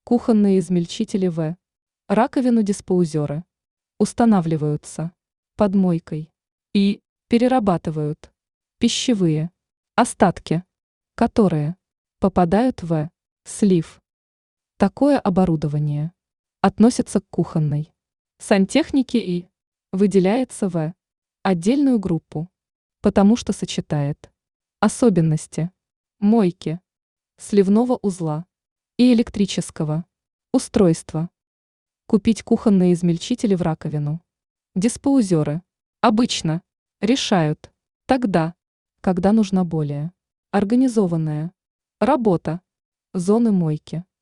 Кухонные измельчители В. Раковину-диспаузеры. Устанавливаются под мойкой и перерабатывают пищевые остатки, которые попадают в слив. Такое оборудование относится к кухонной сантехнике и выделяется в отдельную группу, потому что сочетает особенности мойки, сливного узла и электрического устройства. Купить кухонные измельчители в раковину. Диспаузеры обычно решают тогда, когда нужна более организованная работа зоны мойки.